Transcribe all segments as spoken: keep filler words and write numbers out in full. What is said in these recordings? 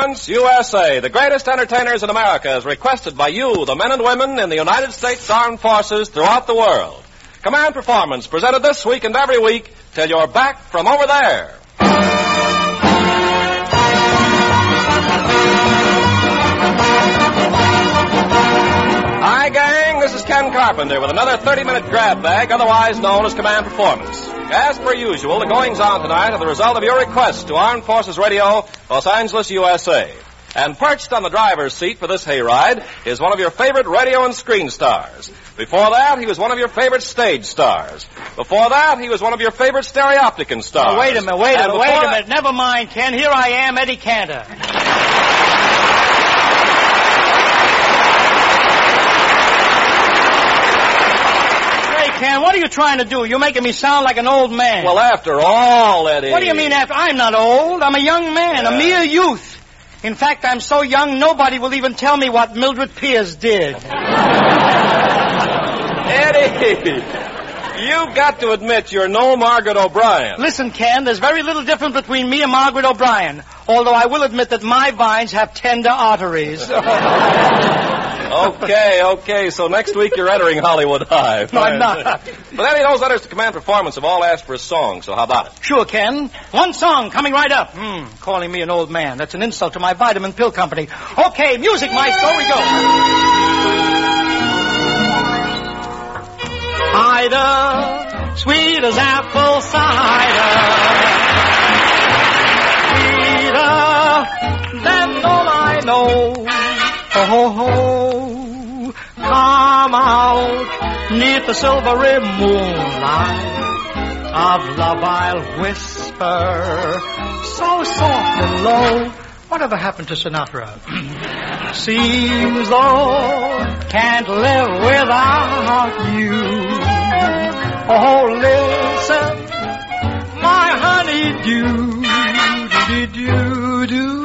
Performance U S A, the greatest entertainers in America, is requested by you, the men and women in the United States Armed Forces throughout the world. Command Performance, presented this week and every week till you're back from over there. Hi, gang. This is Ken Carpenter with another thirty-minute grab bag, otherwise known as Command Performance. As per usual, the goings-on tonight are the result of your request to Armed Forces Radio, Los Angeles, U S A. And perched on the driver's seat for this hayride is one of your favorite radio and screen stars. Before that, he was one of your favorite stage stars. Before that, he was one of your favorite stereopticon stars. Oh, wait a minute, wait a minute, wait a minute. Never mind, Ken. Here I am, Eddie Cantor. Ken, what are you trying to do? You're making me sound like an old man. Well, after all, Eddie... What do you mean after? I'm not old. I'm a young man, yeah. a mere youth. In fact, I'm so young, nobody will even tell me what Mildred Pierce did. Eddie, you've got to admit you're no Margaret O'Brien. Listen, Ken, there's very little difference between me and Margaret O'Brien, although I will admit that my vines have tender arteries. Okay, okay, so next week you're entering Hollywood High. No, I'm not. But Eddie, those letters to Command Performance have all asked for a song, so how about it? Sure, Ken. One song coming right up. Hmm, calling me an old man. That's an insult to my vitamin pill company. Okay, music, maestro, we go. Cider, sweet as apple cider. Sweeter than all I know. Oh, ho, ho, come out neath the silvery moonlight of love I'll whisper, so soft and low. Whatever happened to Sinatra? Seems though can't live without you. Oh, listen, my honeydew, do-do-do-do.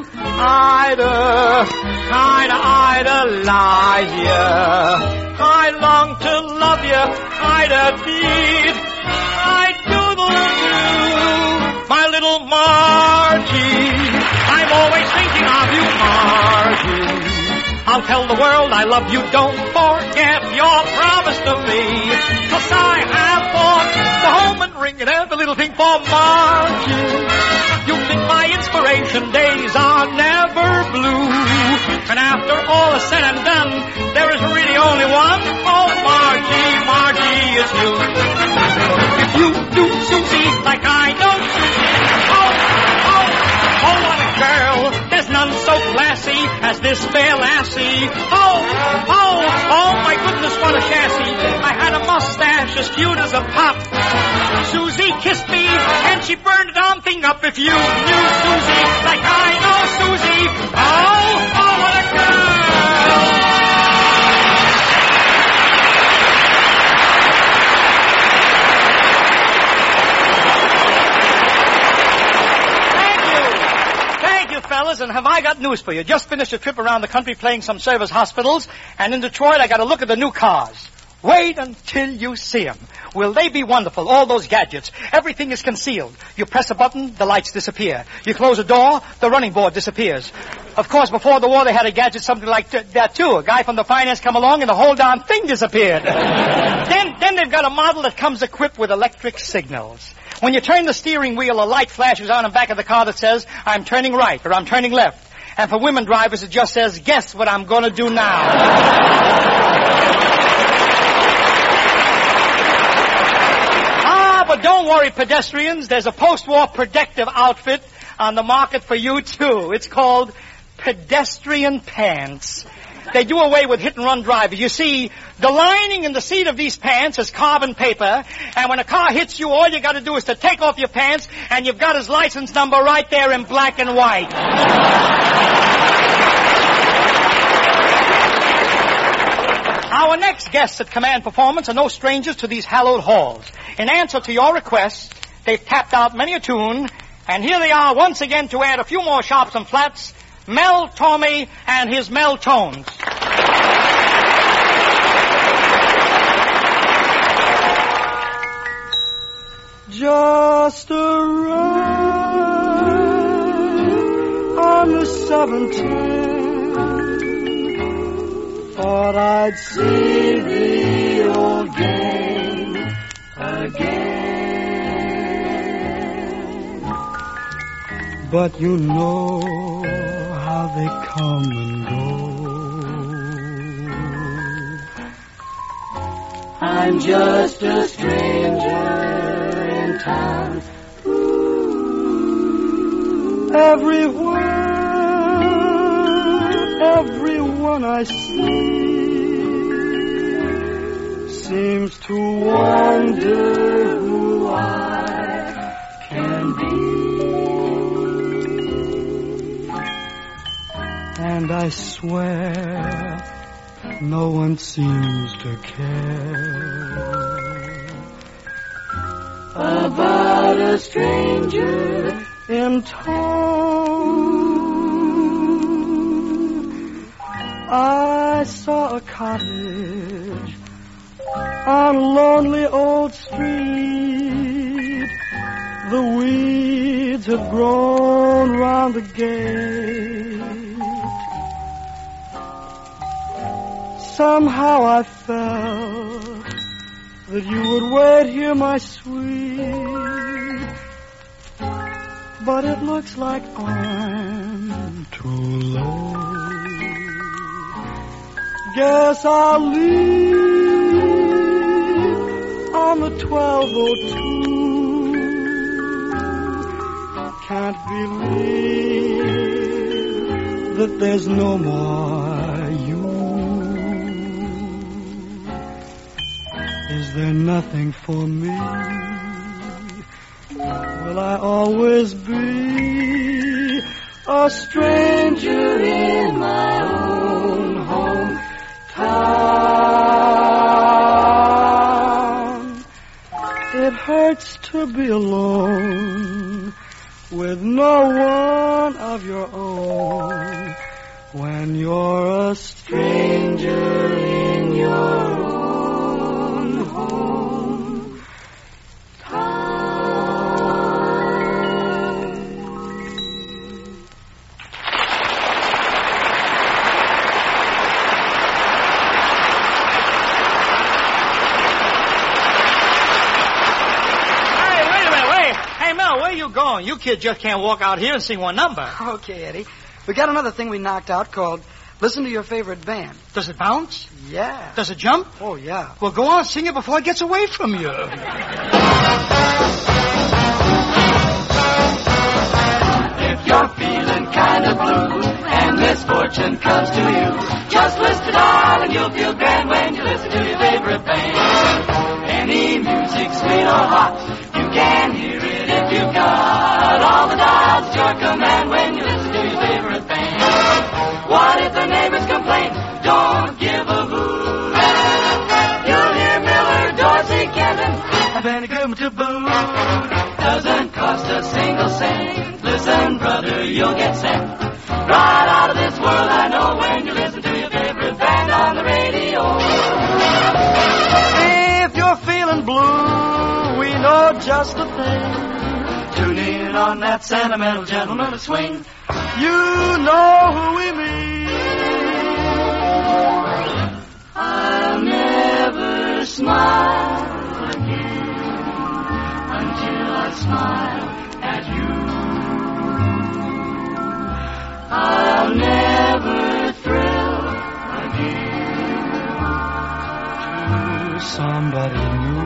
Ida, Ida, Ida, lie ya. I long to love you, Ida, deed. I doodle-doo, my little Margie. I'm always thinking of you, Margie. I'll tell the world I love you, don't forget your promise to me. 'Cause I have bought the home and ring and every little thing for Margie. You've been my inspiration, days are never blue. And after all is said and done, there is really only one. Oh, Margie, Margie, it's you. If you do Susie like I know Susie, oh, oh, oh, what a girl. There's none so classy as this fair lassie. Oh, oh, oh, my goodness, what a chassis. I had a mustache as cute as a pop. Susie kissed me, and she burned the darn thing up. If you knew Susie like I know Susie, oh, oh, what a girl! Thank you. Thank you, fellas, and have I got news for you. Just finished a trip around the country playing some service hospitals, and in Detroit I got a look at the new cars. Wait until you see them. Will they be wonderful? All those gadgets. Everything is concealed. You press a button, the lights disappear. You close a door, the running board disappears. Of course, before the war, they had a gadget something like that, too. A guy from the finance come along, and the whole darn thing disappeared. then, then they've got a model that comes equipped with electric signals. When you turn the steering wheel, a light flashes on the back of the car that says, I'm turning right, or I'm turning left. And for women drivers, it just says, guess what I'm going to do now. But don't worry, pedestrians. There's a post-war protective outfit on the market for you, too. It's called pedestrian pants. They do away with hit-and-run drivers. You see, the lining in the seat of these pants is carbon paper, and when a car hits you, all you got to do is to take off your pants, and you've got his license number right there in black and white. Our next guests at Command Performance are no strangers to these hallowed halls. In answer to your request, they've tapped out many a tune, and here they are once again to add a few more sharps and flats, Mel Tormey and his Mel Tones. Just a ride on the seventeen, thought I'd see the old game again. But you know how they come and go. I'm just a stranger in town. Everywhere, everyone I see seems to wonder who I can be. And I swear no one seems to care about a stranger in town. I saw a cottage on a lonely old street. The weeds had grown round the gate. Somehow I felt that you would wait here, my sweet. But it looks like I'm too late. Guess I'll leave on the twelve oh two. Can't believe that there's no more you. Is there nothing for me? Will I always be a stranger in my own hometown? It hurts to be alone with no one of your own when you're a stranger in your own home. Going. You kids just can't walk out here and sing one number. Okay, Eddie. We got another thing we knocked out called Listen to Your Favorite Band. Does it bounce? Yeah. Does it jump? Oh, yeah. Well, go on, sing it before it gets away from you. If you're feeling kind of blue and misfortune comes to you, just listen, darling, you'll feel grand when you listen to your favorite band. Any music, sweet or hot, you can hear it if you've got all the dials at your command when you listen to your favorite band. What if the neighbors complain? Don't give a hoot. You'll hear Miller, Dorsey, Kevin, and Goodman to boot. Doesn't cost a single cent. Listen, brother, you'll get sent right out of this world, I know, when you listen to your favorite band on the radio. If you're feeling blue, we know just the thing. Tune in on that sentimental gentleman swing. You know who we mean. I'll never smile again until I smile at you. I'll never thrill again to somebody new.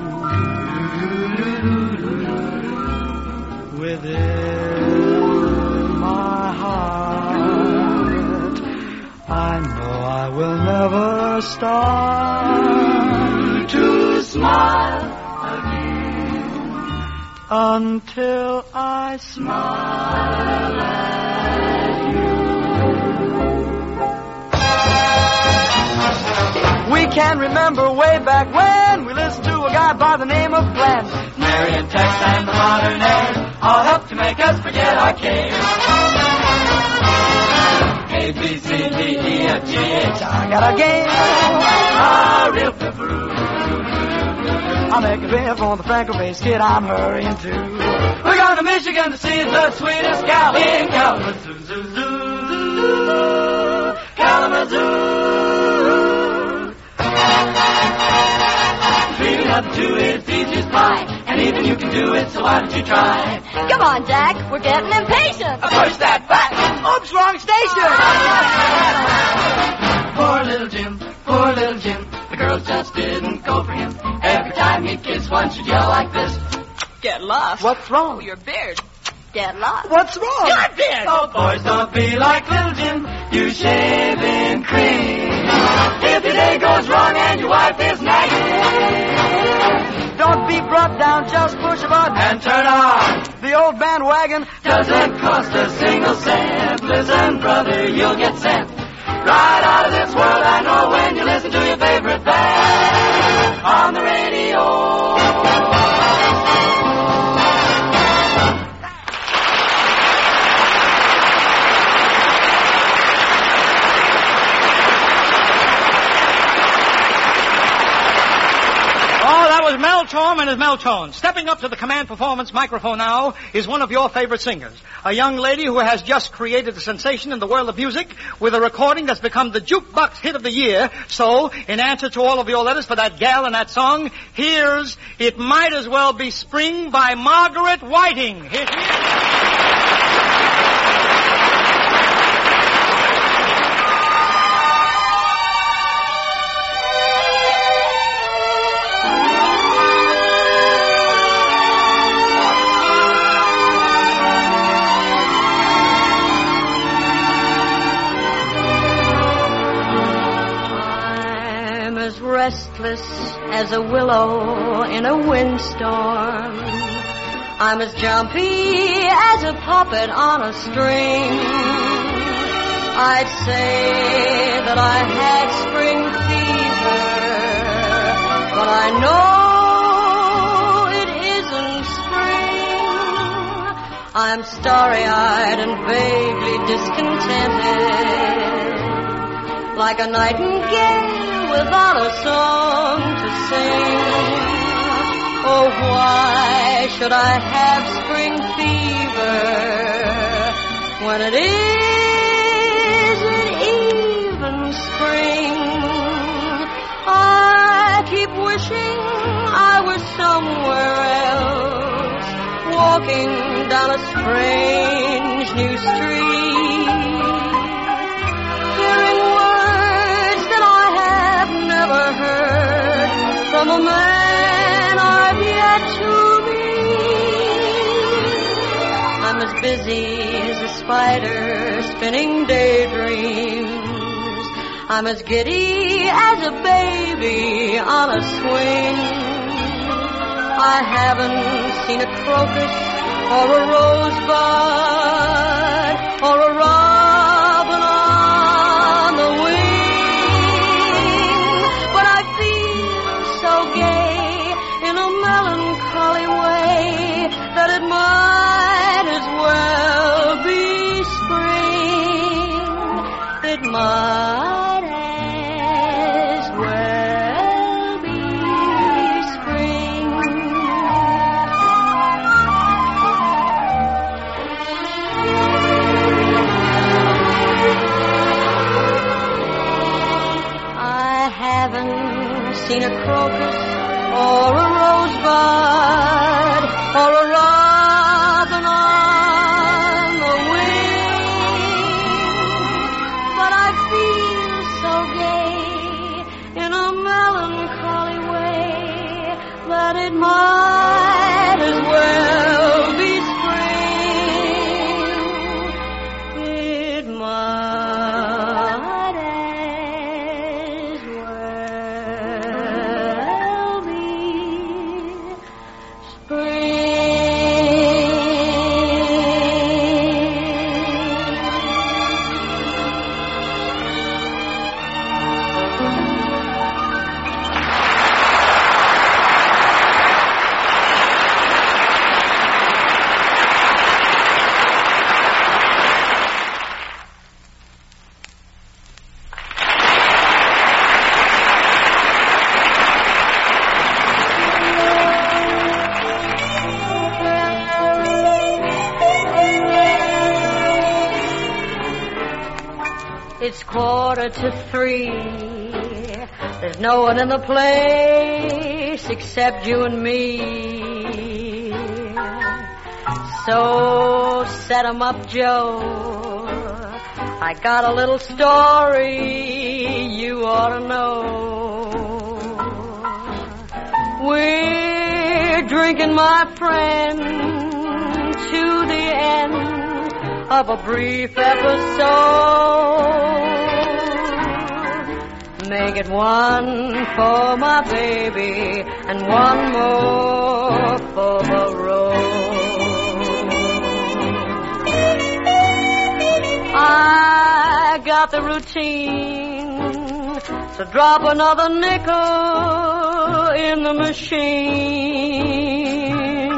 Within my heart, I know I will never start to smile again until I smile at you. We can remember way back when we listened to a guy by the name of Glenn. Marion, Tex, and the modern airs all help to make us forget our cares. A, B, C, D, E, F, G, H, I got a game. Ah, real pepperoo. I'll make a beer for the Franco-based kid I'm hurrying to. We're going to Michigan to see the sweetest gal in Kalamazoo. Kalamazoo. Dreaming up to it's easy as pie, and even you can do it, so why don't you try? Come on, Jack. We're getting impatient. Push that button. Oops, wrong station. Poor little Jim, poor little Jim. The girls just didn't go for him. Every time he'd kiss one, she'd yell like this. Get lost. What's wrong? Oh, your beard. Get lost. What's wrong? Your beard. Oh, boys, don't be like little Jim. You shave in cream. If your day goes wrong and your wife is nagging, Don't be brought down, just push a button. and turn on. The old bandwagon. Doesn't cost a single cent. Listen, brother, you'll get sent right out of this world. I know when you listen to your favorite band on the radio. Oh, that was Mel Torm and his Meltone. Stepping up to the command performance microphone now is one of your favorite singers. A young lady who has just created a sensation in the world of music with a recording that's become the jukebox hit of the year. So, in answer to all of your letters for that gal and that song, here's It Might As Well Be Spring by Margaret Whiting. Here she is. I'm as restless as a willow in a windstorm. I'm as jumpy as a puppet on a string. I'd say that I had spring fever, but I know it isn't spring. I'm starry-eyed and vaguely discontented, like a nightingale without a song to sing. Oh, why should I have spring fever when it isn't even spring? I keep wishing I were somewhere else, walking down a strange new street, hearing words that I have never heard from a man I've yet to meet. I'm as busy as a spider spinning daydreams. I'm as giddy as a baby on a swing. I haven't seen a crocus or a rosebud or a robin on the wing, but I feel so gay in a melancholy way that it might as well be spring. It might as well be spring. I haven't seen a crocus or a rosebud or a robin on the wing, but I feel so gay in a melancholy way that it might as well be spring. It might as well be It's quarter to three. There's no one in the place except you and me. So set 'em up, Joe. I got a little story you ought to know. We're drinking, my friend, to the end of a brief episode. Make it one for my baby and one more for the road. I got the routine, so drop another nickel in the machine.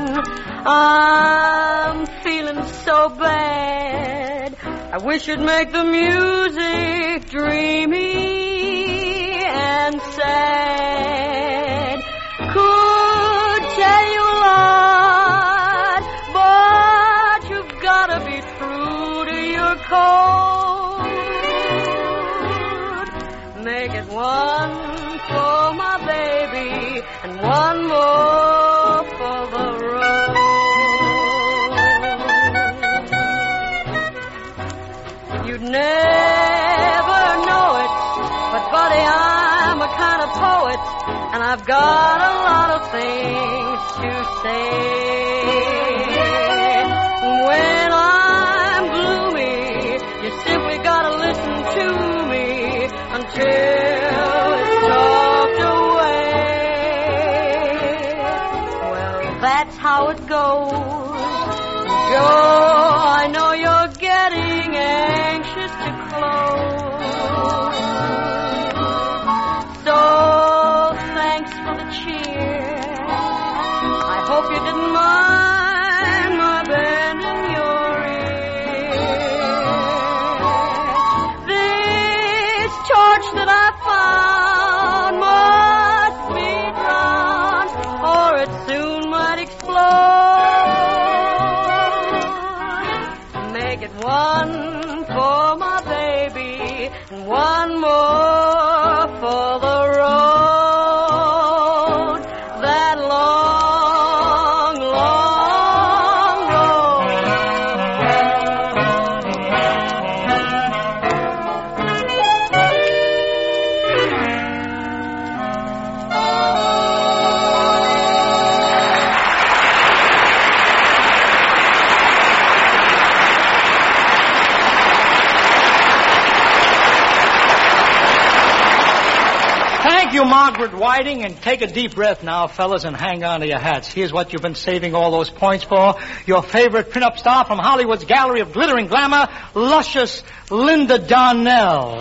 I'm feeling so bad, I wish you'd make the music dreamy and sad. Could tell you a lot, but you've gotta be true to your code. Make it one for my baby and one more for the road. You'd never know it, but buddy, I'm a kind of poet, and I've got a lot of things to say. When I'm gloomy, you simply gotta listen to me until it's talked away. Well, that's how it goes. Joe, I know you're getting anxious to close. So, thanks for the cheer. I hope you didn't mind my bending your ear. This torch that I found must be drowned, or it soon might explode. Make it one for my baby and one more for the road. That long, long road. Thank you, Margaret Whiting, and take a deep breath now, fellas, and hang on to your hats. Here's what you've been saving all those points for. Your favorite pinup star from Hollywood's gallery of glittering glamour, luscious Linda Darnell.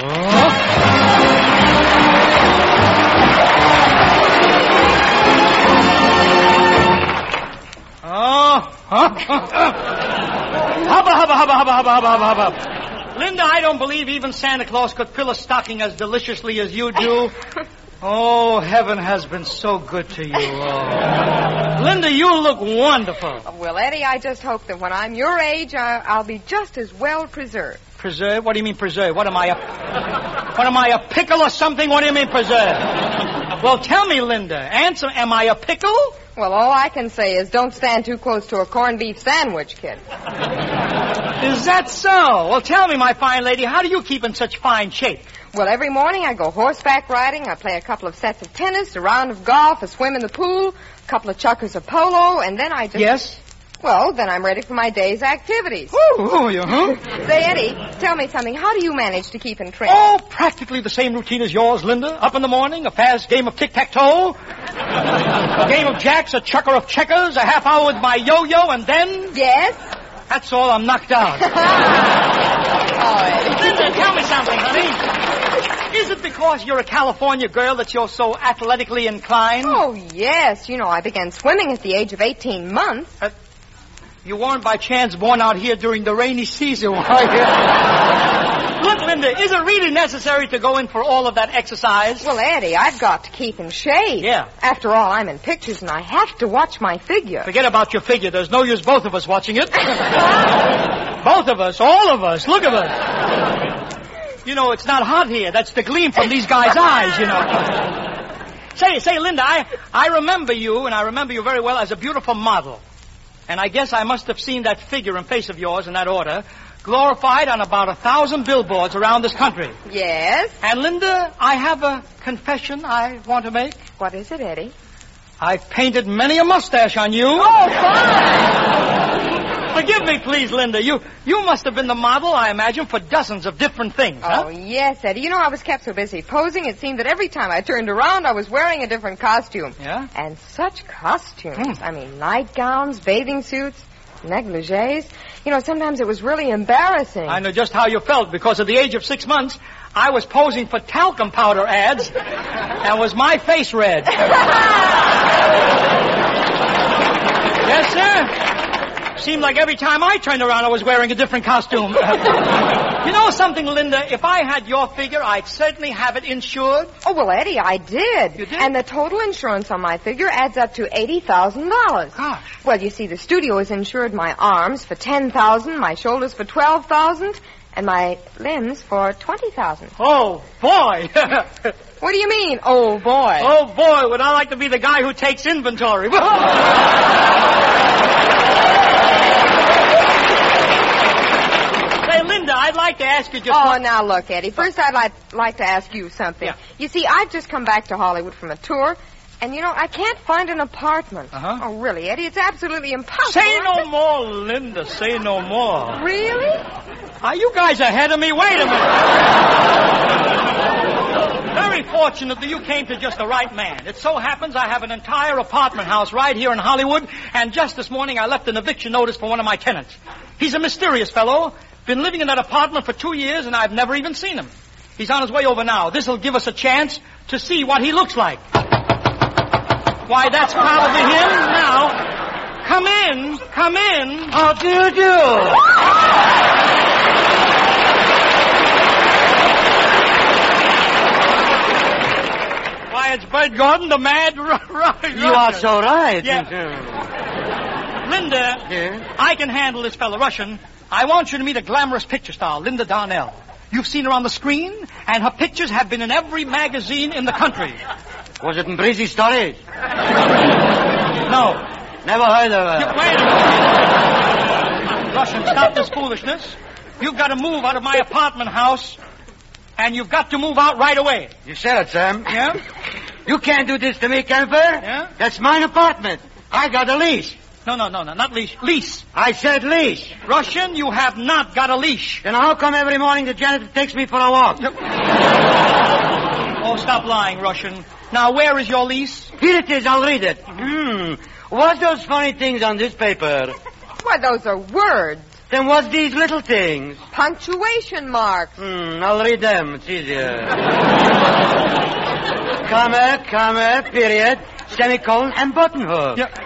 Oh, huh? Hubba, hubba, hubba, hubba, hubba, hubba, hubba, hubba. Linda, I don't believe even Santa Claus could fill a stocking as deliciously as you do. Oh, heaven has been so good to you. Oh. Linda, you look wonderful. Well, Eddie, I just hope that when I'm your age, I, I'll be just as well preserved. Preserve? What do you mean preserve? What am I, a... What am I, a pickle or something? What do you mean preserve? Well, tell me, Linda, answer, am I a pickle? Well, all I can say is don't stand too close to a corned beef sandwich, kid. Is that so? Well, tell me, my fine lady, how do you keep in such fine shape? Well, every morning I go horseback riding, I play a couple of sets of tennis, a round of golf, a swim in the pool, a couple of chukkers of polo, and then I just... Yes? Well, then I'm ready for my day's activities. Oh, you, huh? Say, Eddie, tell me something. How do you manage to keep in trim? Oh, practically the same routine as yours, Linda. Up in the morning, a fast game of tic-tac-toe, a game of jacks, a chukker of checkers, a half hour with my yo-yo, and then... Yes? That's all. I'm knocked out. Oh, Eddie. Linda, tell me something, honey. Is it because you're a California girl that you're so athletically inclined? Oh, yes. You know, I began swimming at the age of eighteen months. Uh, you weren't by chance born out here during the rainy season, were you? Look, Linda, is it really necessary to go in for all of that exercise? Well, Eddie, I've got to keep in shape. Yeah. After all, I'm in pictures, and I have to watch my figure. Forget about your figure. There's no use both of us watching it. Both of us, all of us. Look at us. You know, it's not hot here. That's the gleam from these guys' eyes, you know. Say, say, Linda, I, I remember you, and I remember you very well as a beautiful model. And I guess I must have seen that figure and face of yours in that order, glorified on about a thousand billboards around this country. Yes? And, Linda, I have a confession I want to make. What is it, Eddie? I've painted many a mustache on you. Oh, fine! Forgive me, please, Linda. You you must have been the model, I imagine, for dozens of different things, huh? Oh, yes, Eddie. You know, I was kept so busy posing, it seemed that every time I turned around, I was wearing a different costume. Yeah? And such costumes. Hmm. I mean, nightgowns, bathing suits, negligees. You know, sometimes it was really embarrassing. I know just how you felt, because at the age of six months, I was posing for talcum powder ads, and was my face red. Yes, sir. Seemed like every time I turned around, I was wearing a different costume. You know something, Linda? If I had your figure, I'd certainly have it insured. Oh, well, Eddie, I did. You did? And the total insurance on my figure adds up to eighty thousand dollars. Gosh. Well, you see, the studio has insured my arms for ten thousand dollars, my shoulders for twelve thousand dollars, and my limbs for twenty thousand dollars. Oh, boy. What do you mean, oh, boy? Oh, boy, would I like to be the guy who takes inventory. Say, Linda, I'd like to ask you just Oh, one... now look, Eddie. First, I'd like, like to ask you something. Yeah. You see, I've just come back to Hollywood from a tour, and, you know, I can't find an apartment. Uh-huh. Oh, really, Eddie? It's absolutely impossible. Say no more, Linda. Say no more. Really? Are you guys ahead of me? Wait a minute. Very fortunate that you came to just the right man. It so happens I have an entire apartment house right here in Hollywood, and just this morning I left an eviction notice for one of my tenants. He's a mysterious fellow. Been living in that apartment for two years, and I've never even seen him. He's on his way over now. This'll give us a chance to see what he looks like. Why, that's probably him now. Come in. Come in. How do you do? Why, it's Bud Gordon, the mad r- r- You are so right. Yeah. Linda, Yeah? I can handle this fellow Russian. I want you to meet a glamorous picture star, Linda Darnell. You've seen her on the screen, and her pictures have been in every magazine in the country. Was it in Breezy Stories? No. Never heard of her. You- wait a minute. Russian, stop this foolishness. You've got to move out of my apartment house, and you've got to move out right away. You said it, Sam. Yeah? You can't do this to me, Kemper. Yeah? That's mine apartment. I got a lease. No, no, no, no, not leash. Lease. I said lease. Russian, you have not got a leash. Then how come every morning the janitor takes me for a walk? Oh, stop lying, Russian. Now, where is your lease? Here it is. I'll read it. Hmm. What's those funny things on this paper? Why, those are words. Then what's these little things? Punctuation marks. Hmm. I'll read them. It's easier. Comma, comma, period, semicolon, and buttonhook. Yeah.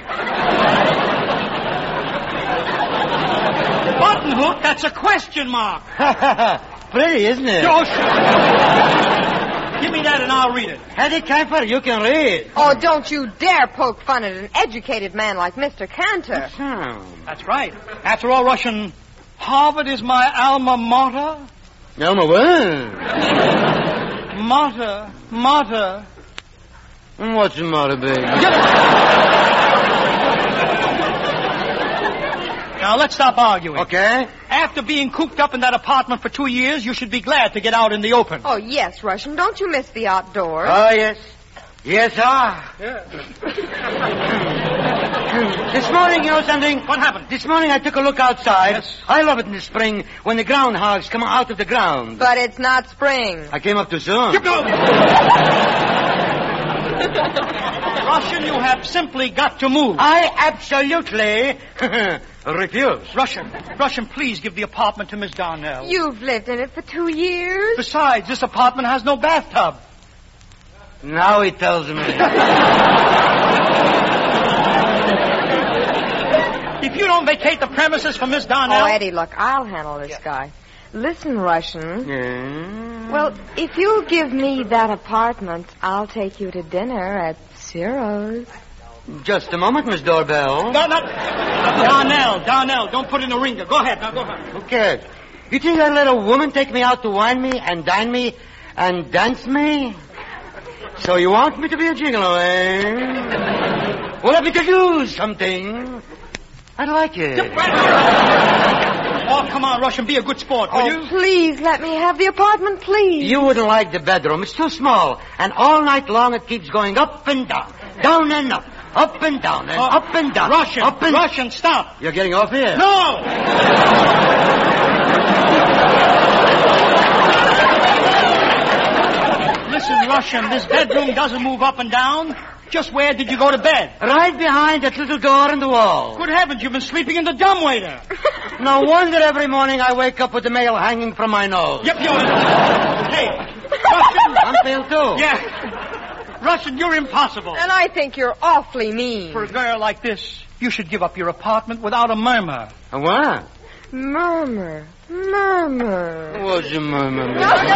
Button hook, that's a question mark. Pretty, isn't it? Oh, sh- Give me that and I'll read it. Eddie Kemper, you can read. Oh, don't you dare poke fun at an educated man like Mister Cantor. Hmm. That's right. After all, Russian, Harvard is my alma mater. Alma what? Mater. Mater. What's the matter, baby? Now, let's stop arguing. Okay. After being cooped up in that apartment for two years, you should be glad to get out in the open. Oh, yes, Russian. Don't you miss the outdoors? Oh, yes. Yes, sir. This morning, you know something? What happened? This morning I took a look outside. Yes. I love it in the spring when the groundhogs come out of the ground. But it's not spring. I came up too soon. You go. Russian, you have simply got to move. I absolutely refuse. Russian, Russian, please give the apartment to Miss Darnell. You've lived in it for two years. Besides, this apartment has no bathtub. Now he tells me. If you don't vacate the premises for Miss Darnell... Oh, Eddie, look, I'll handle this guy. Listen, Russian. Yeah. Well, if you'll give me that apartment, I'll take you to dinner at Ciro's. Just a moment, Miss Doorbell. No, not... Darnell, Darnell, don't put in a ringer. Go ahead, now go ahead. Okay. You think I'd let a woman take me out to wine me and dine me and dance me? So you want me to be a gigolo, eh? Well, let me tell you something. I'd like it. Oh, come on, Russian, be a good sport, will Oh, you? please let me have the apartment, please. You wouldn't like the bedroom. It's too small. And all night long it keeps going up and down. Down and up. Up and down and Uh, up and down. Russian, up and... Russian, stop. You're getting off here. No! Listen, Russian, this bedroom doesn't move up and down. Just where did you go to bed? Right behind that little door in the wall. Good heavens, you've been sleeping in the dumbwaiter. No wonder every morning I wake up with the mail hanging from my nose. Yep, you're... Hey, Russian. I'm pale too. Yeah. Russian, you're impossible. And I think you're awfully mean. For a girl like this, you should give up your apartment without a murmur. A what? Murmur. Murmur. What's a murmur?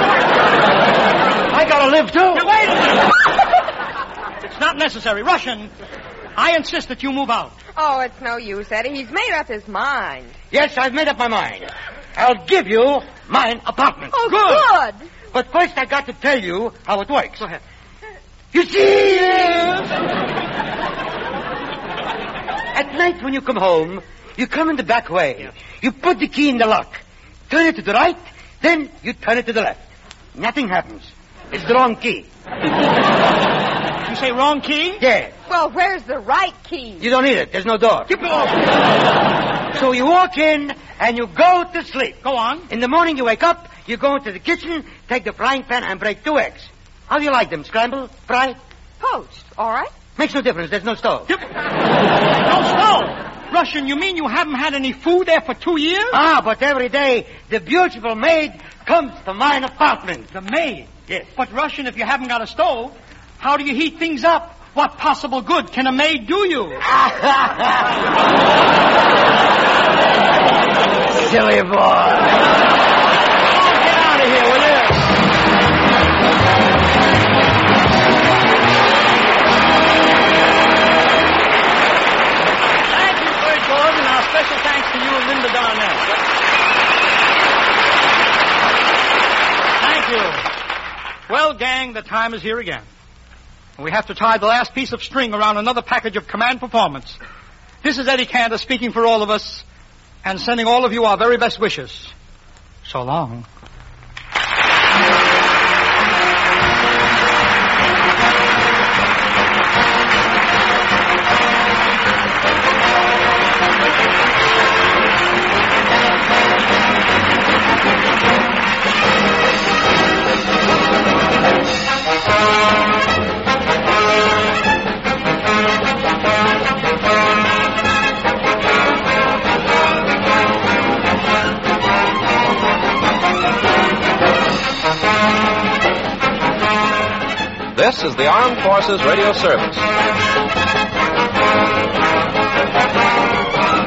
I gotta live too. Now, wait a minute. It's not necessary. Russian, I insist that you move out. Oh, it's no use, Eddie. He's made up his mind. Yes, I've made up my mind. I'll give you mine apartment. Oh, Good. good. But first I got to tell you how it works. Go ahead. You see, at night when you come home, you come in the back way. Yeah. You put the key in the lock. Turn it to the right, then you turn it to the left. Nothing happens. It's the wrong key. You say wrong key? Yeah. Well, where's the right key? You don't need it. There's no door. Keep it So you walk in and you go to sleep. Go on. In the morning you wake up, you go into the kitchen, take the frying pan and break two eggs. How do you like them? Scrambled? Fried? Poached. All right. Makes no difference. There's no stove. Yep. No stove. Russian, you mean you haven't had any food there for two years? Ah, but every day the beautiful maid comes to mine apartment. The maid. Yes. But Russian, if you haven't got a stove, how do you heat things up? What possible good can a maid do you? Silly boy. Get out of here, will you? Thank you, Bert Gordon. Our special thanks to you and Linda Darnell. Thank you. Well, gang, the time is here again. We have to tie the last piece of string around another package of command performance. This is Eddie Cantor speaking for all of us and sending all of you our very best wishes. So long. This is the Armed Forces Radio Service.